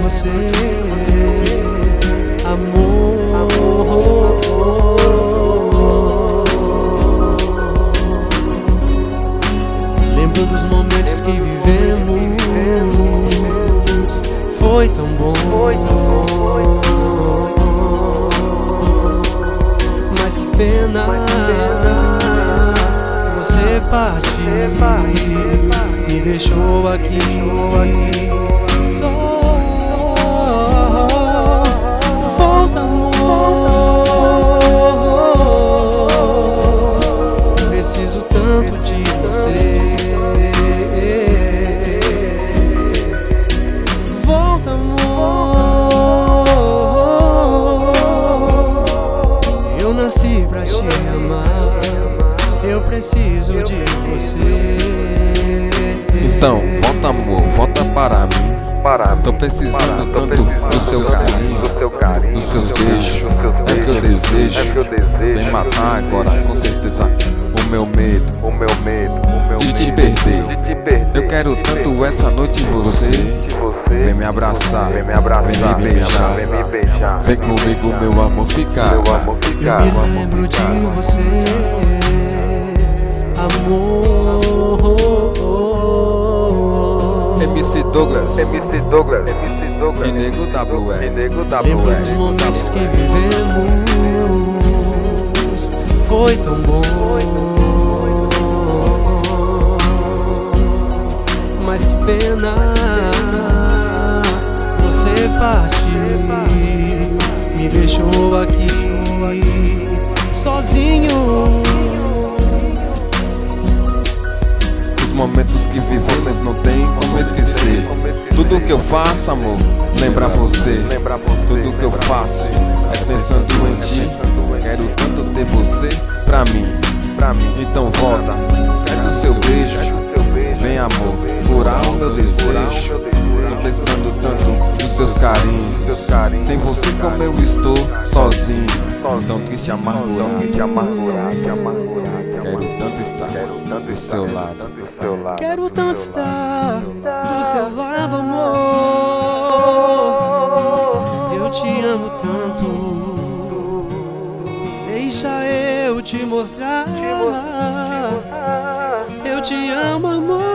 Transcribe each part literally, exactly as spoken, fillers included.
você, amor. Lembro dos momentos que vivemos, foi tão bom. Mas que pena, você partiu, me deixou aqui só. Volta, amor, preciso tanto de você. Volta, amor, eu nasci pra te amar, eu preciso de você. Então, volta, amor, volta para mim. Tô precisando tanto do seu carinho, dos seus beijos, é que eu desejo. Vem matar agora, com certeza, o meu medo de te perder. Eu quero tanto essa noite você. Vem me abraçar, vem me beijar. Vem comigo, meu amor, ficar. Eu me lembro de você, amor. M C Douglas, M C Douglas, M C Douglas, e Nego W S. Lembro dos momentos que vivemos, foi tão bom. Mas que pena, você partiu, me deixou aqui sozinho. Os momentos que vivemos não tem como esquecer. Tudo que eu faço, amor, lembra você. Tudo que eu faço é pensando em ti. Quero tanto ter você pra mim. Então volta, traz o seu beijo. Vem, amor, curar o meu desejo. Tô precisando tanto dos seus carinhos. Sem você como eu estou sozinho, tão triste, amargurado. Quero tanto estar do seu lado. Quero tanto estar do seu lado, amor. Eu te amo tanto. Deixa eu te mostrar. Eu te amo, amor.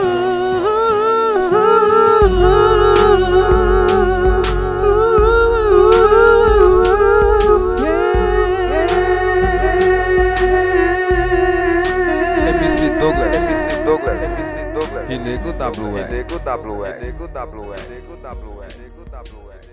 E Nego W S.